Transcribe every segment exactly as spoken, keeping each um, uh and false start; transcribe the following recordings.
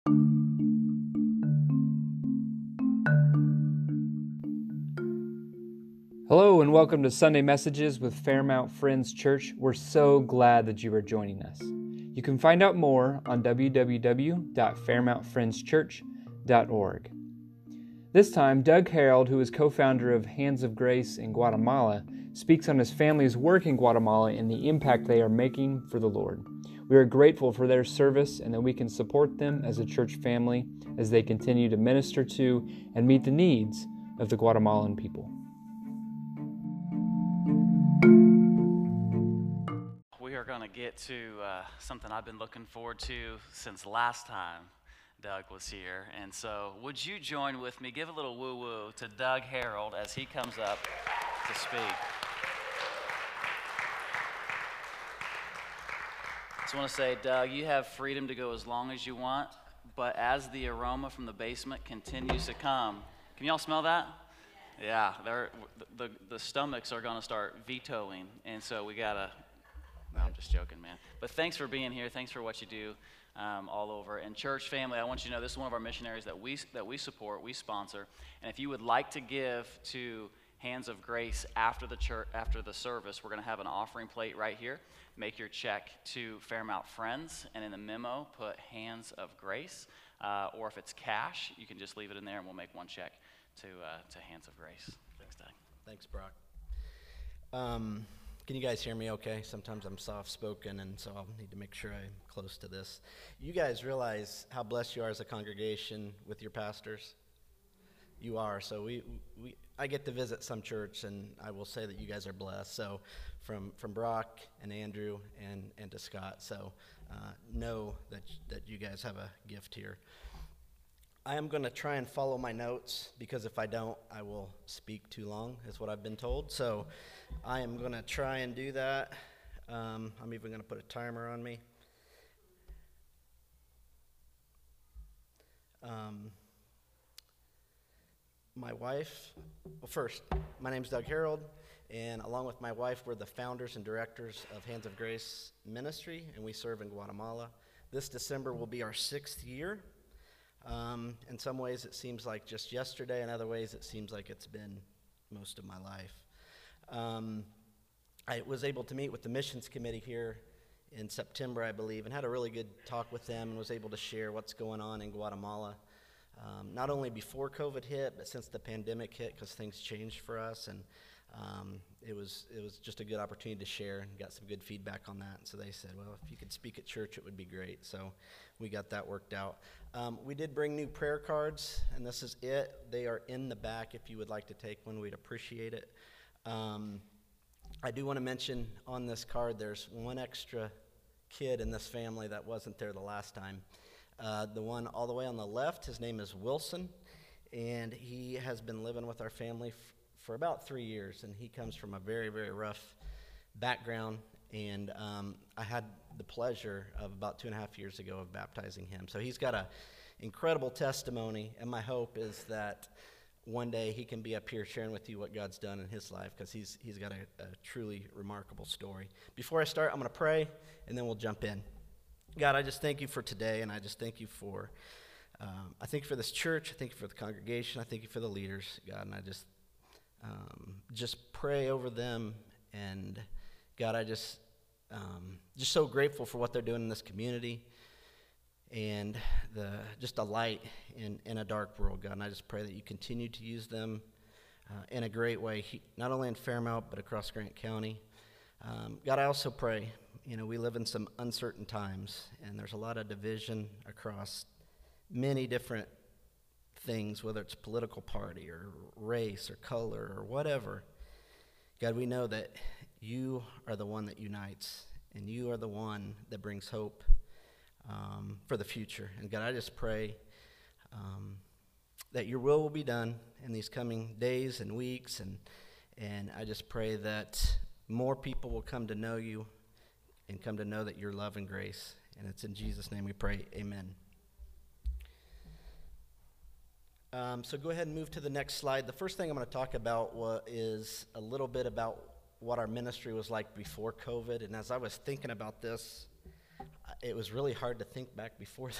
Hello and welcome to Sunday Messages with Fairmount Friends Church. We're so glad that you are joining us. You can find out more on w w w dot fairmount friends church dot org. This time, Doug Harold, who is co-founder of Hands of Grace in Guatemala, speaks on his family's work in Guatemala and the impact they are making for the Lord. We are grateful for their service and that we can support them as a church family as they continue to minister to and meet the needs of the Guatemalan people. We are going to get to uh, something I've been looking forward to since last time Doug was here. And so would you join with me, give a little woo-woo to Doug Harold as he comes up to speak. I just want to say, Doug, you have freedom to go as long as you want, but as the aroma from the basement continues to come, can y'all smell that? Yeah, they're, the, the stomachs are going to start vetoing, and so we got to, no, I'm just joking, man. But thanks for being here. Thanks for what you do um, all over. And church family, I want you to know this is one of our missionaries that we, that we support, we sponsor. And if you would like to give to Hands of Grace after the church, after the service, we're going to have an offering plate right here. Make your check to Fairmount Friends, and in the memo, put Hands of Grace. Uh, or if it's cash, you can just leave it in there, and we'll make one check to uh, to Hands of Grace. Thanks, Doug. Thanks, Brock. Um, can you guys hear me okay? Sometimes I'm soft-spoken, and so I'll need to make sure I'm close to this. You guys realize how blessed you are as a congregation with your pastors? You are. So we, we I get to visit some church, and I will say that you guys are blessed. So from from Brock and Andrew and, and to Scott, so uh, know that that you guys have a gift here. I am going to try and follow my notes, because if I don't, I will speak too long, is what I've been told. So I am going to try and do that. Um, I'm even going to put a timer on me. Um, my wife, well, first, my name's Doug Harold, and along with my wife, we're the founders and directors of Hands of Grace Ministry, and we serve in Guatemala. This December will be our sixth year. Um, in some ways it seems like just yesterday, in other ways it seems like it's been most of my life. Um, I was able to meet with the missions committee here in September, I believe, and had a really good talk with them and was able to share what's going on in Guatemala, um, not only before COVID hit, but since the pandemic hit, because things changed for us, and um, it was it was just a good opportunity to share, and got some good feedback on that. And so they said, well, if you could speak at church, it would be great. So we got that worked out. Um, we did bring new prayer cards, and this is it. They are in the back if you would like to take one. We'd appreciate it. Um, I do want to mention on this card there's one extra kid in this family that wasn't there the last time. Uh, the one all the way on the left, his name is Wilson, and he has been living with our family f- for about three years, and he comes from a very, very rough background, and um, I had the pleasure of about two and a half years ago of baptizing him. So he's got an incredible testimony, and my hope is that one day he can be up here sharing with you what God's done in his life, because he's he's got a, a truly remarkable story. Before I start, I'm going to pray, and then we'll jump in. God, I just thank you for today, and I just thank you for, um, I thank you for this church, I thank you for the congregation, I thank you for the leaders, God, and I just, um, just pray over them, and God, I just, um, just so grateful for what they're doing in this community, and the just a light in, in a dark world, God, and I just pray that you continue to use them uh, in a great way, he, not only in Fairmount, but across Grant County. Um, God, I also pray, you know, we live in some uncertain times, and there's a lot of division across many different things, whether it's political party or race or color or whatever. God, we know that you are the one that unites, and you are the one that brings hope um, for the future. And God, I just pray um, that your will will be done in these coming days and weeks, and and I just pray that more people will come to know you and come to know that your love and grace. And it's in Jesus' name we pray, amen. Um, so go ahead and move to the next slide. The first thing I'm going to talk about wa- is a little bit about what our ministry was like before COVID. And as I was thinking about this, it was really hard to think back before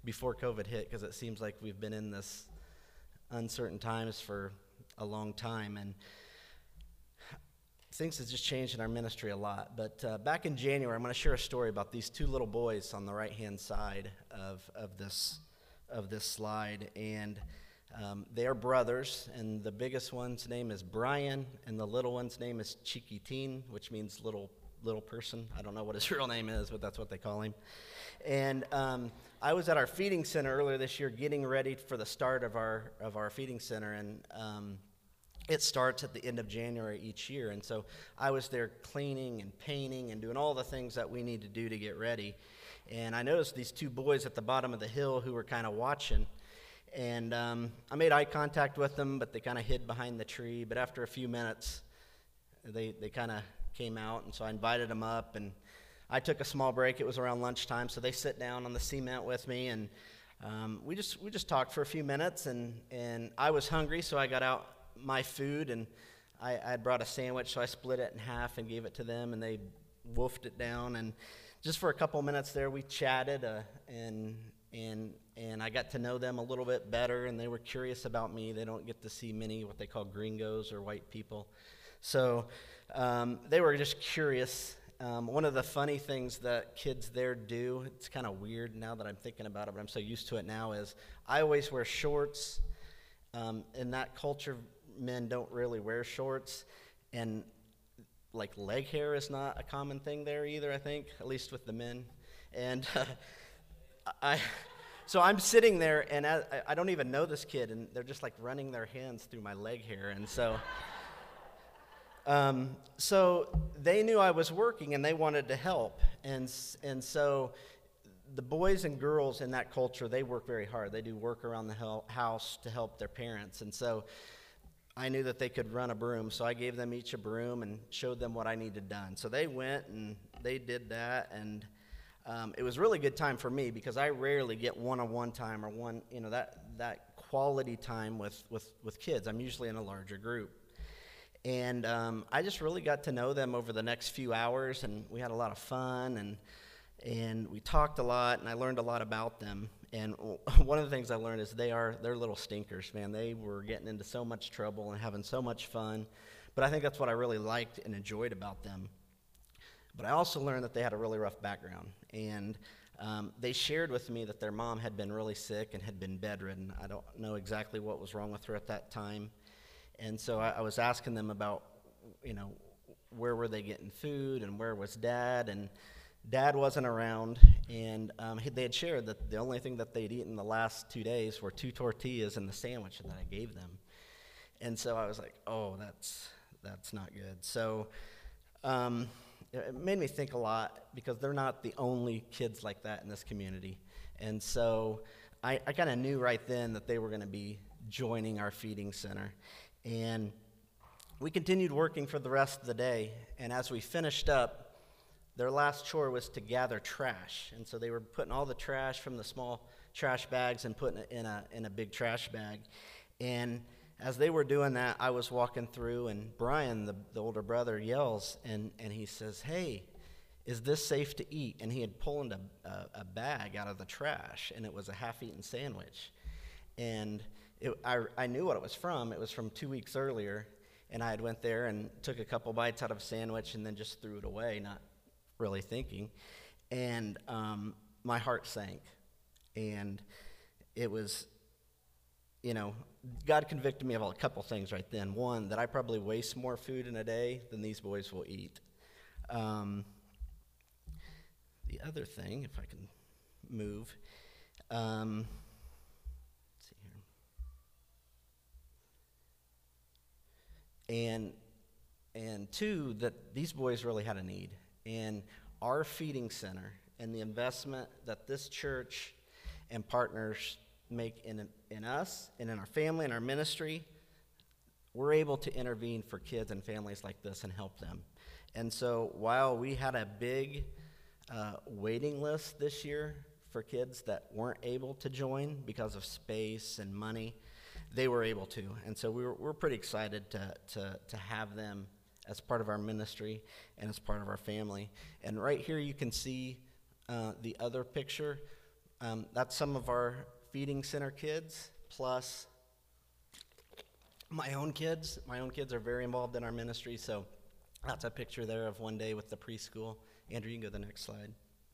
before COVID hit, because it seems like we've been in this uncertain times for a long time, and things have just changed in our ministry a lot. But uh, back in January, I'm going to share a story about these two little boys on the right-hand side of of this of this slide, and um, they are brothers, and the biggest one's name is Brian, and the little one's name is Chiquitin, which means little little person. I don't know what his real name is, but that's what they call him. And um, I was at our feeding center earlier this year, getting ready for the start of our of our feeding center, and um, it starts at the end of January each year. And so I was there cleaning and painting and doing all the things that we need to do to get ready. And I noticed these two boys at the bottom of the hill who were kind of watching. And um, I made eye contact with them, but they kind of hid behind the tree. But after a few minutes, they, they kind of came out. And so I invited them up, and I took a small break. It was around lunchtime, so they sit down on the cement with me, and um, we just we just talked for a few minutes. And, and I was hungry, so I got out my food, and I, I had brought a sandwich, so I split it in half and gave it to them, and they wolfed it down. And just for a couple minutes there, we chatted, uh, and and and I got to know them a little bit better, and they were curious about me. They don't get to see many what they call gringos or white people, so um, they were just curious. Um, one of the funny things that kids there do, it's kind of weird now that I'm thinking about it, but I'm so used to it now, is I always wear shorts. Um, in that culture, men don't really wear shorts, and like leg hair is not a common thing there either, I think, at least with the men. And uh, I, so I'm sitting there, and I, I don't even know this kid, and they're just like running their hands through my leg hair, and so, um, so they knew I was working, and they wanted to help, and and so. The boys and girls in that culture, they work very hard. They do work around the house to help their parents. And so I knew that they could run a broom, so I gave them each a broom and showed them what I needed done. So they went and they did that, and um, it was a really good time for me, because I rarely get one-on-one time or one, you know, that that quality time with, with, with kids. I'm usually in a larger group. And um, I just really got to know them over the next few hours, and we had a lot of fun, and And we talked a lot, and I learned a lot about them. And one of the things I learned is they are, they're little stinkers, man. They were getting into so much trouble and having so much fun. But I think that's what I really liked and enjoyed about them. But I also learned that they had a really rough background. And um, they shared with me that their mom had been really sick and had been bedridden. I don't know exactly what was wrong with her at that time. And so I, I was asking them about, you know, where were they getting food, and where was Dad, and Dad wasn't around, and um, they had shared that the only thing that they'd eaten the last two days were two tortillas and the sandwich that I gave them. And so I was like, oh, that's that's not good. So um, it made me think a lot, because they're not the only kids like that in this community. And so I, I kind of knew right then that they were going to be joining our feeding center. And we continued working for the rest of the day, and as we finished up, their last chore was to gather trash. And so they were putting all the trash from the small trash bags and putting it in a in a big trash bag. And as they were doing that, I was walking through, and Brian, the, the older brother, yells, and, and he says, hey, is this safe to eat? And he had pulled a, a, a bag out of the trash, and it was a half-eaten sandwich. And it, I, I knew what it was from. It was from two weeks earlier, and I had went there and took a couple bites out of a sandwich and then just threw it away, not really thinking, and um, my heart sank. And it was, you know, God convicted me of a couple things right then. One, that I probably waste more food in a day than these boys will eat. Um, the other thing, if I can move, um, let's see here. And and two, that these boys really had a need. And our feeding center and the investment that this church and partners make in in us and in our family and our ministry, we're able to intervene for kids and families like this and help them. And so while we had a big uh, waiting list this year for kids that weren't able to join because of space and money, they were able to. And so we were, we're pretty excited to to to have them as part of our ministry and as part of our family. And right here you can see uh, the other picture. Um, that's some of our feeding center kids, plus my own kids. My own kids are very involved in our ministry, so that's a picture there of one day with the preschool. Andrew, you can go to the next slide.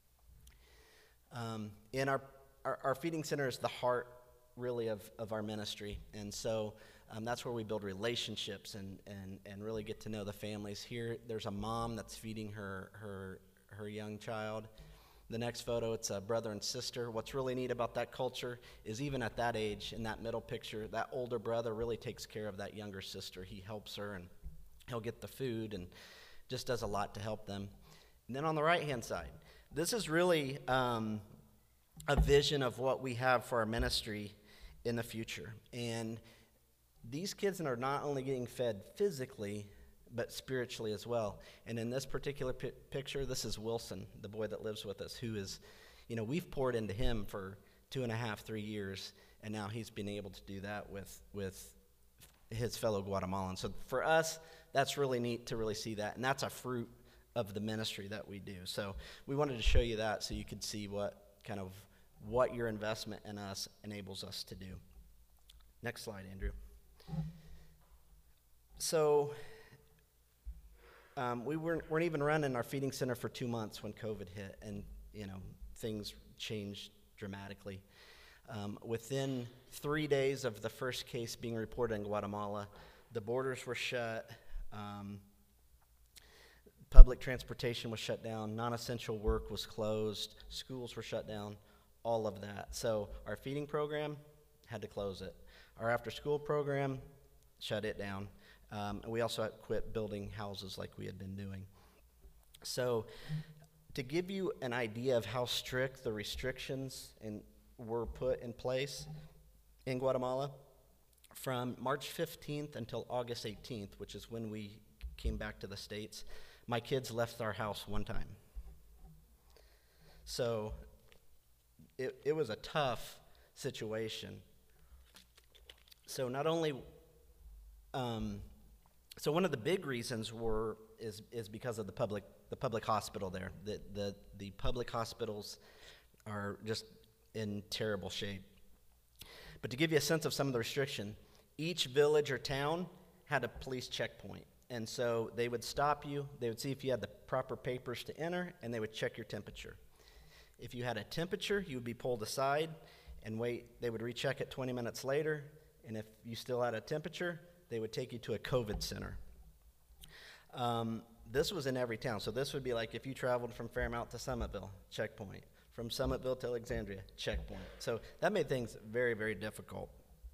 Um, in our, our, our feeding center is the heart, really, of, of our ministry, and so um, that's where we build relationships and, and, and really get to know the families. Here, there's a mom that's feeding her, her, her young child. The next photo, it's a brother and sister. What's really neat about that culture is even at that age, in that middle picture, that older brother really takes care of that younger sister. He helps her, and he'll get the food and just does a lot to help them. And then on the right-hand side, this is really um, a vision of what we have for our ministry in the future. And these kids are not only getting fed physically, but spiritually as well. And in this particular pi- picture, this is Wilson, the boy that lives with us, who is, you know, we've poured into him for two and a half, three years, and now he's been able to do that with, with his fellow Guatemalans. So for us, that's really neat to really see that, and that's a fruit of the ministry that we do. So we wanted to show you that so you could see what kind of what your investment in us enables us to do. Next slide, Andrew. So Um, we weren't, weren't even running our feeding center for two months when COVID hit, and you know things changed dramatically. Um, within three days of the first case being reported in Guatemala, the borders were shut, um, public transportation was shut down, non-essential work was closed, schools were shut down, all of that. So our feeding program had to close it. Our after-school program shut it down. Um, and we also had quit building houses like we had been doing. So to give you an idea of how strict the restrictions in, were put in place in Guatemala, from March fifteenth until August eighteenth, which is when we came back to the States, my kids left our house one time. So it, it was a tough situation. So not only... Um, So one of the big reasons were is is because of the public the public hospital there. The the the public hospitals are just in terrible shape. But to give you a sense of some of the restriction, each village or town had a police checkpoint. And so they would stop you, they would see if you had the proper papers to enter, and they would check your temperature. If you had a temperature, you would be pulled aside and wait. They would recheck it twenty minutes later, and if you still had a temperature, they would take you to a COVID center. Um, this was in every town. So this would be like if you traveled from Fairmount to Summitville, checkpoint. From Summitville to Alexandria, checkpoint. So that made things very, very difficult.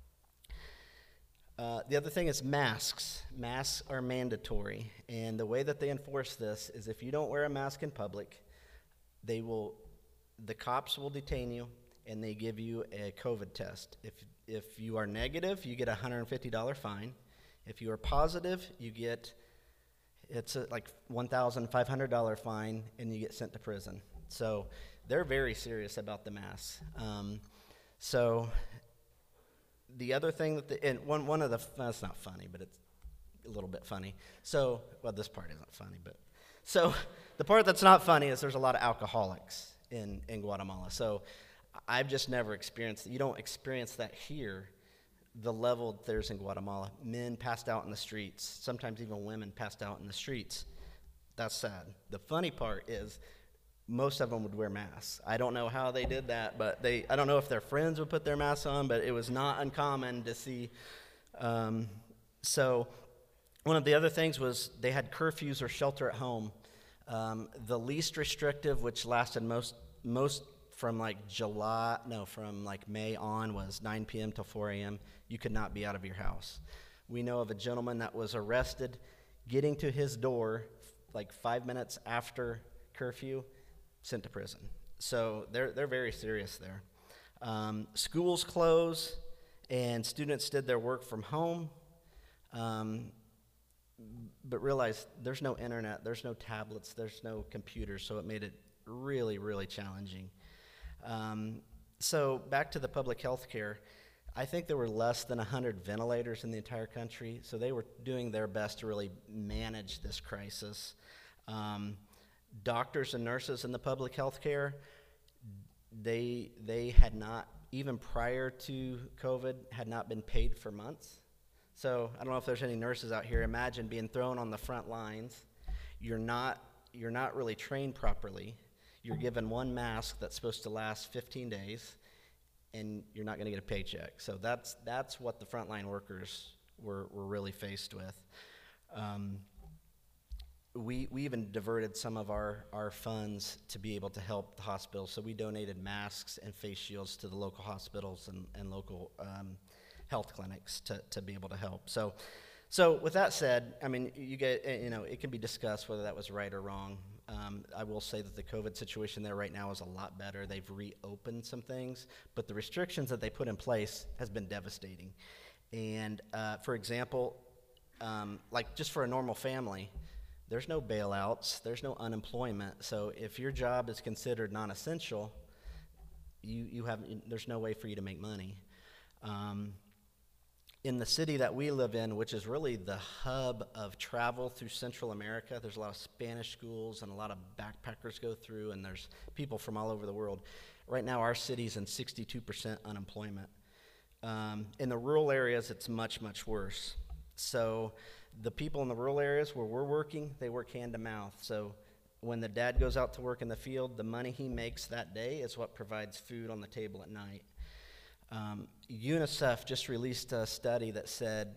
Uh, the other thing is masks. Masks are mandatory. And the way that they enforce this is if you don't wear a mask in public, they will, the cops will detain you, and they give you a COVID test. If if you are negative, you get a one hundred fifty dollars fine. If you are positive, you get, it's a, like one thousand five hundred dollars fine, and you get sent to prison. So they're very serious about the masks. Um, so the other thing that, the, and one, one of the, well, it's not funny, but it's a little bit funny. So, well, this part isn't funny, but, so the part that's not funny is there's a lot of alcoholics in, in Guatemala. So I've just never experienced, you don't experience that here, the level that there's in Guatemala. Men passed out in the streets, sometimes even women passed out in the streets. That's sad. The funny part is most of them would wear masks. I don't know how they did that, but they, I don't know if their friends would put their masks on, but it was not uncommon to see. Um, so one of the other things was they had curfews or shelter at home. Um, the least restrictive, which lasted most most from like July, no, from like May on, was nine p.m. till four a.m. You could not be out of your house. We know of a gentleman that was arrested getting to his door like five minutes after curfew, sent to prison. So they're they're very serious there. Um, schools close, and students did their work from home, um, but realized there's no internet, there's no tablets, there's no computers, so it made it really, really challenging. Um, so back to the public health care, I think there were less than one hundred ventilators in the entire country, so they were doing their best to really manage this crisis. Um, doctors and nurses in the public health care they they had not, even prior to COVID, had not been paid for months. So I don't know if there's any nurses out here. Imagine being thrown on the front lines. You're not you're not really trained properly. You're given one mask that's supposed to last fifteen days, and you're not going to get a paycheck. So that's that's what the frontline workers were were really faced with. Um, we we even diverted some of our our funds to be able to help the hospitals. So we donated masks and face shields to the local hospitals and and local um, health clinics to to be able to help. So. So with that said, I mean, you get, you know, it can be discussed whether that was right or wrong. Um, I will say that the COVID situation there right now is a lot better. They've reopened some things, but the restrictions that they put in place has been devastating. And uh, for example, um, like just for a normal family, there's no bailouts, there's no unemployment. So if your job is considered non-essential, you you have there's no way for you to make money. Um, In the city that we live in, which is really the hub of travel through Central America, there's a lot of Spanish schools and a lot of backpackers go through, and there's people from all over the world. Right now, our city's in sixty-two percent unemployment. Um, in the rural areas, it's much, much worse. So the people in the rural areas where we're working, they work hand to mouth. So when the dad goes out to work in the field, the money he makes that day is what provides food on the table at night. Um, UNICEF just released a study that said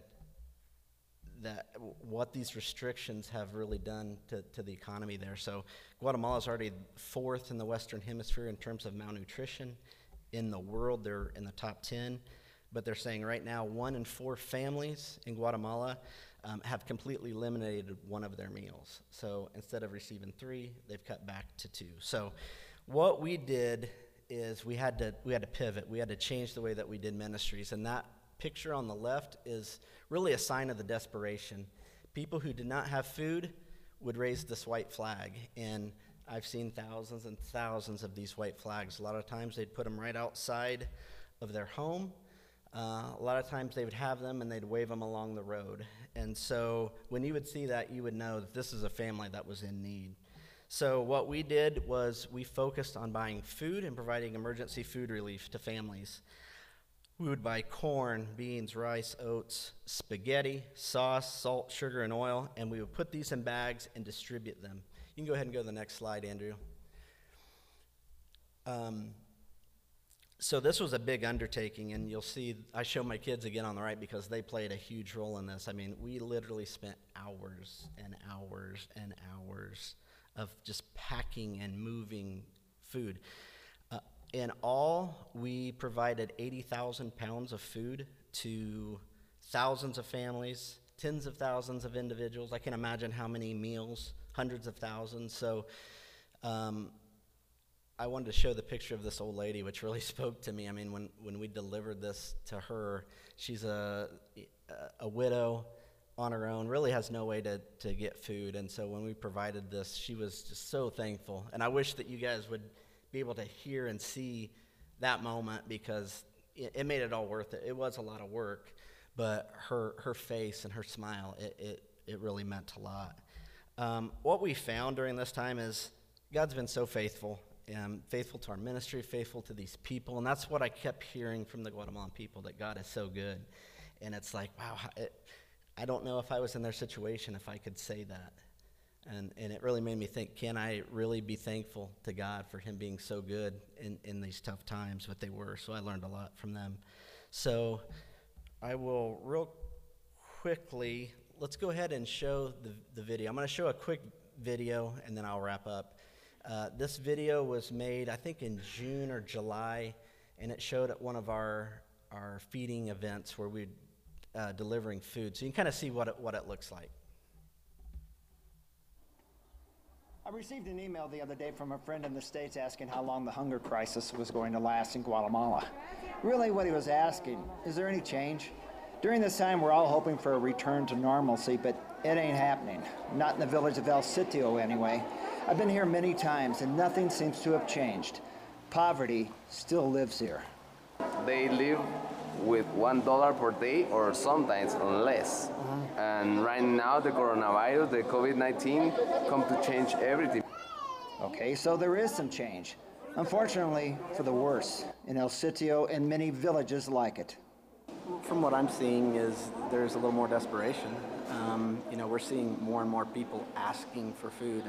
that w- what these restrictions have really done to, to the economy there. So Guatemala is already fourth in the Western Hemisphere in terms of malnutrition. In the world, they're in the top ten. But they're saying right now one in four families in Guatemala um, have completely eliminated one of their meals. So instead of receiving three, they've cut back to two. So what we did is we had to we had to pivot. We had to change the way that we did ministries. And that picture on the left is really a sign of the desperation. People who did not have food would raise this white flag. And I've seen thousands and thousands of these white flags. A lot of times they'd put them right outside of their home. Uh, a lot of times they would have them and they'd wave them along the road. And so when you would see that, you would know that this is a family that was in need. So what we did was we focused on buying food and providing emergency food relief to families. We would buy corn, beans, rice, oats, spaghetti, sauce, salt, sugar, and oil, and we would put these in bags and distribute them. You can go ahead and go to the next slide, Andrew. Um, so this was a big undertaking, and you'll see I show my kids again on the right because they played a huge role in this. I mean, we literally spent hours and hours and hours of just packing and moving food. Uh, in all, we provided eighty thousand pounds of food to thousands of families, tens of thousands of individuals. I can imagine how many meals, hundreds of thousands. So um, I wanted to show the picture of this old lady, which really spoke to me. I mean, when, when we delivered this to her, she's a, a widow on her own, really has no way to, to get food. And so when we provided this, she was just so thankful. And I wish that you guys would be able to hear and see that moment because it, it made it all worth it. It was a lot of work, but her her face and her smile, it it, it really meant a lot. Um, what we found during this time is God's been so faithful, and faithful to our ministry, faithful to these people. And that's what I kept hearing from the Guatemalan people, that God is so good. And it's like, wow, it, I don't know if I was in their situation if I could say that. And and it really made me think, can I really be thankful to God for him being so good in, in these tough times, what they were. So I learned a lot from them. So I will real quickly, let's go ahead and show the, the video. I'm going to show a quick video, and then I'll wrap up. Uh, this video was made, I think, in June or July, and it showed at one of our, our feeding events where we're uh, delivering food. So you can kind of see what it, what it looks like. I received an email the other day from a friend in the States asking how long the hunger crisis was going to last in Guatemala. Really what he was asking, is there any change? During this time, we're all hoping for a return to normalcy, but it ain't happening. Not in the village of El Sitio, anyway. I've been here many times, and nothing seems to have changed. Poverty still lives here. They live with one dollar per day, or sometimes less. Mm-hmm. And right now, the coronavirus, the COVID nineteen, come to change everything. Okay, so there is some change. Unfortunately, for the worse in El Sitio and many villages like it. From what I'm seeing is there's a little more desperation. Um, you know, we're seeing more and more people asking for food.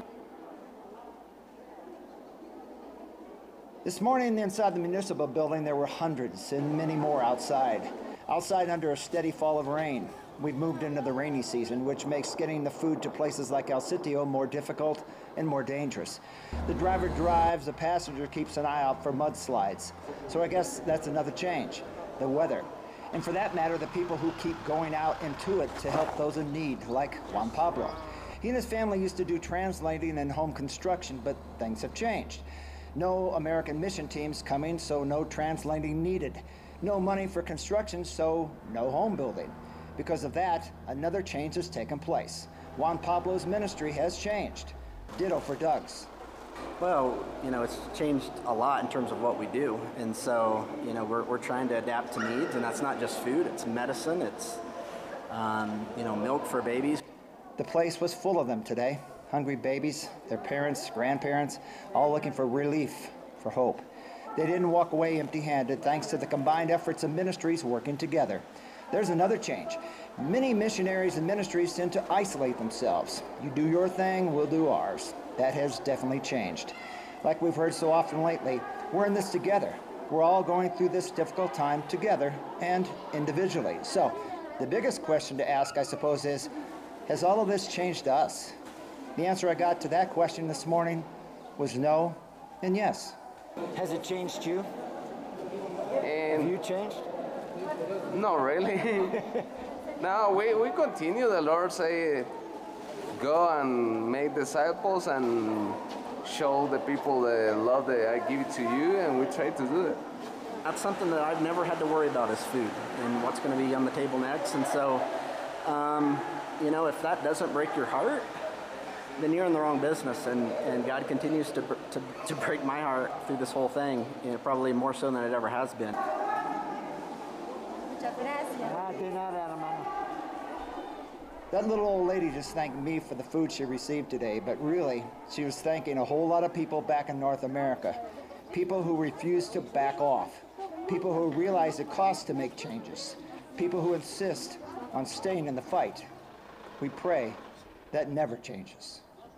This morning inside the municipal building there were hundreds and many more outside. Outside under a steady fall of rain. We've moved into the rainy season, which makes getting the food to places like El Sitio more difficult and more dangerous. The driver drives, the passenger keeps an eye out for mudslides. So I guess that's another change, the weather. And for that matter, the people who keep going out into it to help those in need, like Juan Pablo. He and his family used to do translating and home construction, but things have changed. No American mission teams coming, so no translating needed. No money for construction, so no home building. Because of that, another change has taken place. Juan Pablo's ministry has changed. Ditto for Doug's. Well, you know, it's changed a lot in terms of what we do. And so, you know, we're, we're trying to adapt to needs, and that's not just food, it's medicine, it's, um, you know, milk for babies. The place was full of them today. Hungry babies, their parents, grandparents, all looking for relief, for hope. They didn't walk away empty-handed thanks to the combined efforts of ministries working together. There's another change. Many missionaries and ministries tend to isolate themselves. You do your thing, we'll do ours. That has definitely changed. Like we've heard so often lately, we're in this together. We're all going through this difficult time together and individually. So the biggest question to ask, I suppose, is, has all of this changed us? The answer I got to that question this morning was no and yes. Has it changed you? And Have you changed? not really. No, we, we continue. The Lord say, go and make disciples and show the people the love that I give it to you, and we try to do it. That's something that I've never had to worry about is food and what's going to be on the table next. And so, um, you know, if that doesn't break your heart, then you're in the wrong business. And, and God continues to, to, to break my heart through this whole thing, you know, probably more so than it ever has been. That little old lady just thanked me for the food she received today, but really, she was thanking a whole lot of people back in North America. People who refuse to back off. People who realize it costs to make changes. People who insist on staying in the fight. We pray that never changes.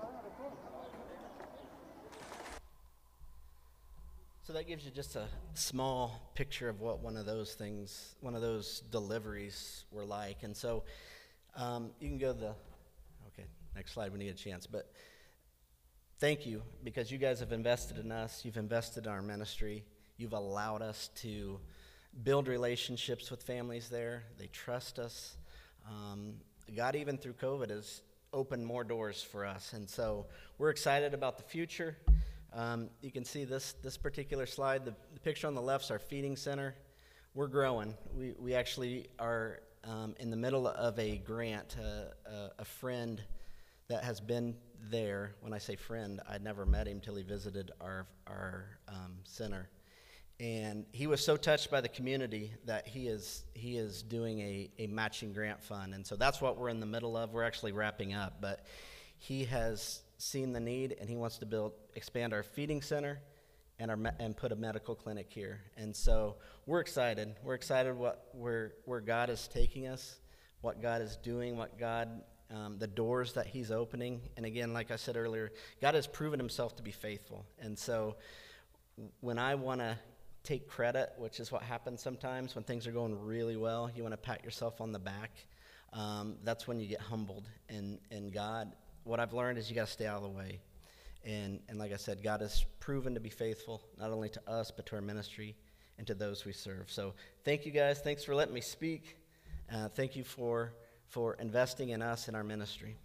So that gives you just a small picture of what one of those things, one of those deliveries were like. And so um, you can go to the, okay, next slide when you get a chance. But thank you, because you guys have invested in us. You've invested in our ministry. You've allowed us to build relationships with families there. They trust us. Um, God, even through COVID, has opened more doors for us. And so we're excited about the future. Um, you can see this this particular slide. The, the picture on the left is our feeding center. We're growing. We we actually are um, in the middle of a grant. Uh, uh, a friend that has been there. When I say friend, I'd never met him till he visited our our um, center, and he was so touched by the community that he is he is doing a a matching grant fund, and so that's what we're in the middle of. We're actually wrapping up, but he has seen the need, and he wants to build, expand our feeding center, and our and put a medical clinic here. And so we're excited. We're excited what where where God is taking us, what God is doing, what God um, the doors that He's opening. And again, like I said earlier, God has proven Himself to be faithful. And so when I want to take credit, which is what happens sometimes when things are going really well, you want to pat yourself on the back. Um, that's when you get humbled. And and God. What I've learned is you got to stay out of the way. And and like I said, God has proven to be faithful, not only to us, but to our ministry and to those we serve. So thank you guys. Thanks for letting me speak. Uh, thank you for, for investing in us and our ministry.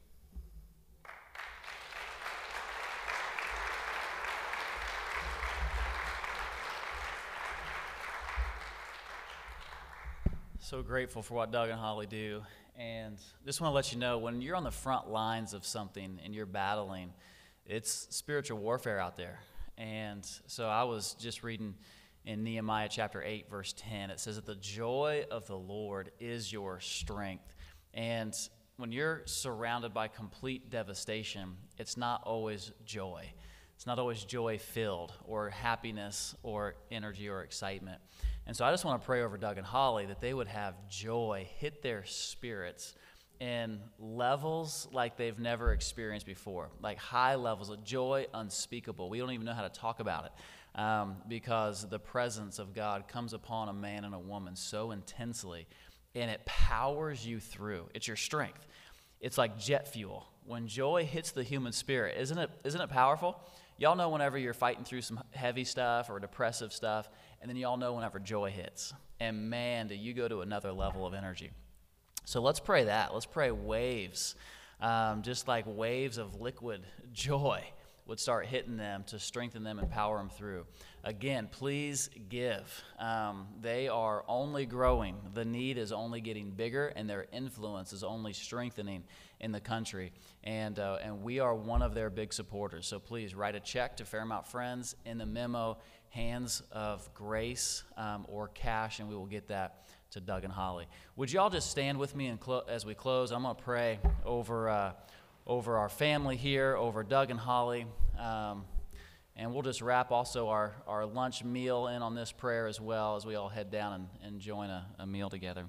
So grateful for what Doug and Holly do. And just want to let you know, when you're on the front lines of something and you're battling, it's spiritual warfare out there. And so I was just reading in Nehemiah chapter eight, verse ten. It says that the joy of the Lord is your strength. And when you're surrounded by complete devastation, it's not always joy. It's not always joy-filled or happiness or energy or excitement. And so I just want to pray over Doug and Holly that they would have joy hit their spirits in levels like they've never experienced before, like high levels of joy unspeakable. We don't even know how to talk about it um, because the presence of God comes upon a man and a woman so intensely, and it powers you through. It's your strength. It's like jet fuel. When joy hits the human spirit, isn't it, isn't it powerful? Y'all know whenever you're fighting through some heavy stuff or depressive stuff, and then y'all know whenever joy hits. And man, do you go to another level of energy. So let's pray that. Let's pray waves, um, just like waves of liquid joy would start hitting them to strengthen them and power them through. Again, please give. Um, they are only growing. The need is only getting bigger, and their influence is only strengthening in the country. And uh, and we are one of their big supporters. So please write a check to Fairmount Friends in the memo, Hands of Grace, um, or cash, and we will get that to Doug and Holly. Would you all just stand with me and clo- as we close? I'm going to pray over uh, over our family here, over Doug and Holly, um, and we'll just wrap also our, our lunch meal in on this prayer as well as we all head down and, and join a, a meal together.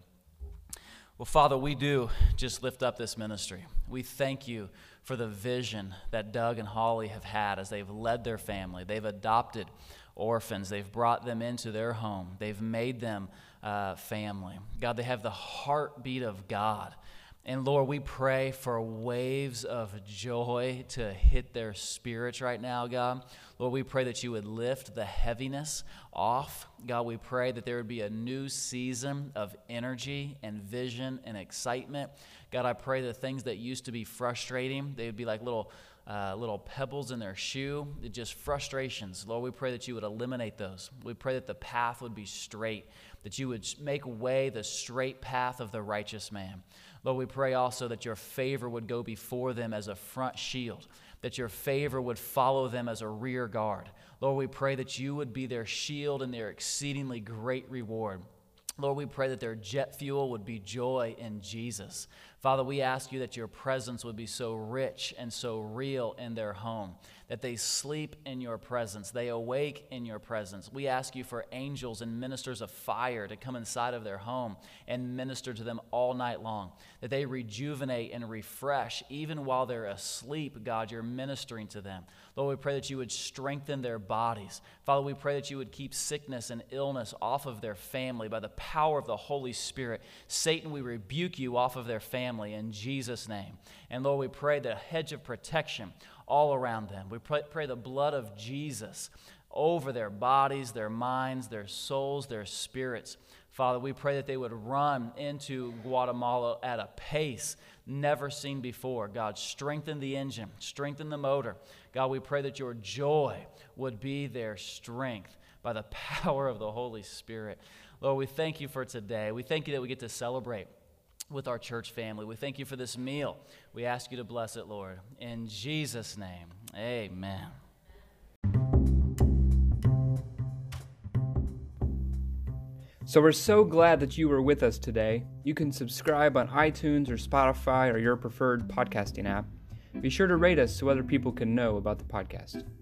Well, Father, we do just lift up this ministry. We thank you for the vision that Doug and Holly have had as they've led their family. They've adopted orphans. They've brought them into their home. They've made them uh, family. God, they have the heartbeat of God. And Lord, we pray for waves of joy to hit their spirits right now, God. Lord, we pray that you would lift the heaviness off. God, we pray that there would be a new season of energy and vision and excitement. God, I pray the things that used to be frustrating, they would be like little uh, little pebbles in their shoe, just frustrations. Lord, we pray that you would eliminate those. We pray that the path would be straight, that you would make way the straight path of the righteous man. Lord, we pray also that your favor would go before them as a front shield, that your favor would follow them as a rear guard. Lord, we pray that you would be their shield and their exceedingly great reward. Lord, we pray that their jet fuel would be joy in Jesus. Father, we ask you that your presence would be so rich and so real in their home, that they sleep in your presence, they awake in your presence. We ask you for angels and ministers of fire to come inside of their home and minister to them all night long, that they rejuvenate and refresh even while they're asleep. God, you're ministering to them. Lord, we pray that you would strengthen their bodies. Father, we pray that you would keep sickness and illness off of their family by the power of the Holy Spirit. Satan, we rebuke you off of their family in Jesus' name. And Lord, we pray the hedge of protection all around them. We pray, pray the blood of Jesus over their bodies, their minds, their souls, their spirits. Father, we pray that they would run into Guatemala at a pace never seen before. God, strengthen the engine, strengthen the motor. God, we pray that your joy would be their strength by the power of the Holy Spirit. Lord, we thank you for today. We thank you that we get to celebrate with our church family. We thank you for this meal. We ask you to bless it, Lord. In Jesus' name, amen. So we're so glad that you were with us today. You can subscribe on iTunes or Spotify or your preferred podcasting app. Be sure to rate us so other people can know about the podcast.